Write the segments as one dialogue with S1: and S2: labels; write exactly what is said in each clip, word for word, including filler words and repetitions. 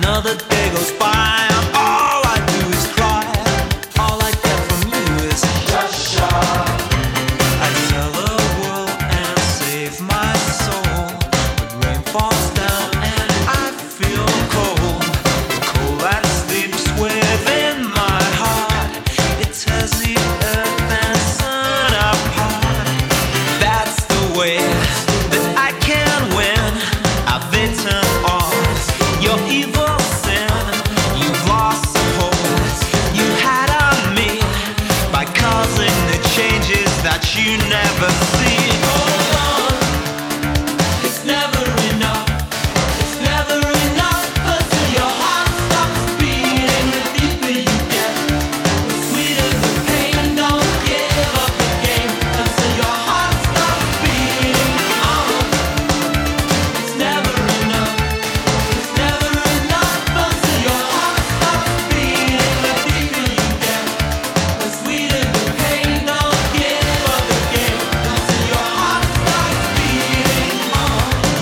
S1: Another day goes by, and all I do is cry. All I get from you is Shasha. I tell the world and save my soul, but rain falls down and I feel cold. The cold that sleeps within my heart, it tears the earth and sun apart. That's the way that I can win. I've written off your evil sin. You've lost hope you had on me by causing the changes that you never see. Hold on, it's never enough. It's never enough until your heart stops beating. The deeper you get, the sweeter the pain. Don't give up the game until your heart stops beating. Oh, it's never enough. It's never enough until your heart stops beating. The deeper you get, the sweeter the pain. Don't give up the game until your heart stops beating. Oh,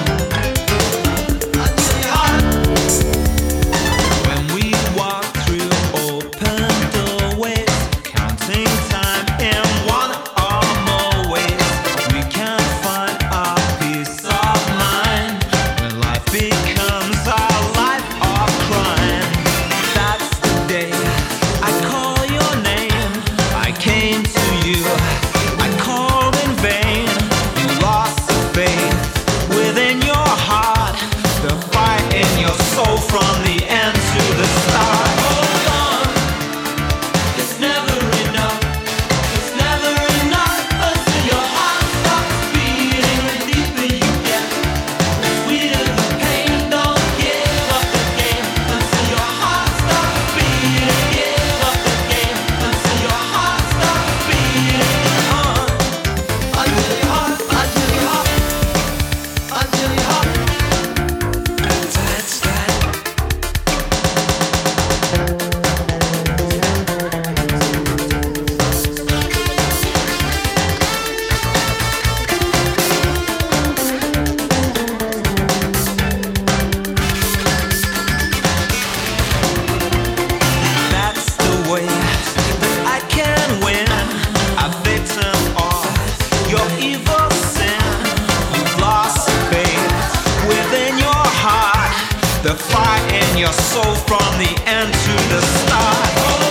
S1: until your heart. When we walk through open doorways, counting time in one or more ways, we can find our peace of mind. When life becomes our life of crime, that's the day I call your name. I came to you, I called in vain. You lost the faith within your heart, the fight in your soul from the end to the start. Hold on, it's never enough. It's never enough until your heart stops beating. The deeper you get, the sweeter the pain. Don't give up the game until your heart stops beating. Give up the game until your heart stops beating. Uh, until your heart, until your heart, until your heart. That's that. That's the way that I can win. I've written off your evil sin. You've lost faith within your heart, the fire in your soul from the end to the start.